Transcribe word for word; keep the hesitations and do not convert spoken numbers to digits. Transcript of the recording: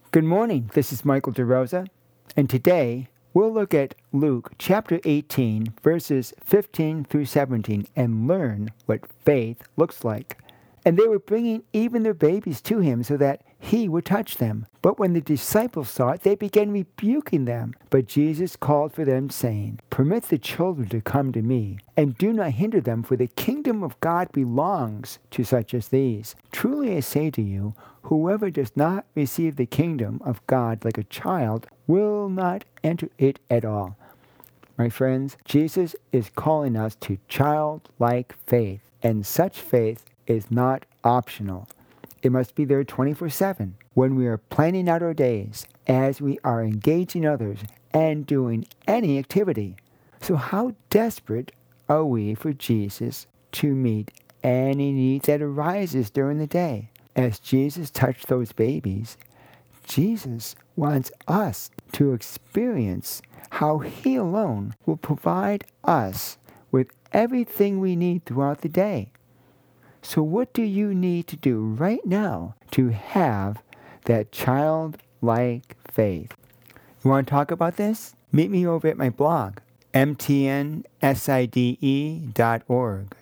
Good morning, this is Michael DeRosa, and today we'll look at Luke chapter eighteen, verses fifteen through seventeen, and learn what faith looks like. And they were bringing even their babies to him so that he would touch them. But when the disciples saw it, they began rebuking them. But Jesus called for them, saying, Permit the children to come to me, and do not hinder them, for the kingdom of God belongs to such as these. Truly I say to you, whoever does not receive the kingdom of God like a child will not enter it at all. My friends, Jesus is calling us to childlike faith, and such faith is not optional. It must be there twenty-four seven when we are planning out our days, as we are engaging others and doing any activity. So how desperate are we for Jesus to meet any need that arises during the day? As Jesus touched those babies, Jesus wants us to experience how He alone will provide us with everything we need throughout the day. So what do you need to do right now to have that childlike faith? You want to talk about this? Meet me over at my blog, m t n side dot org.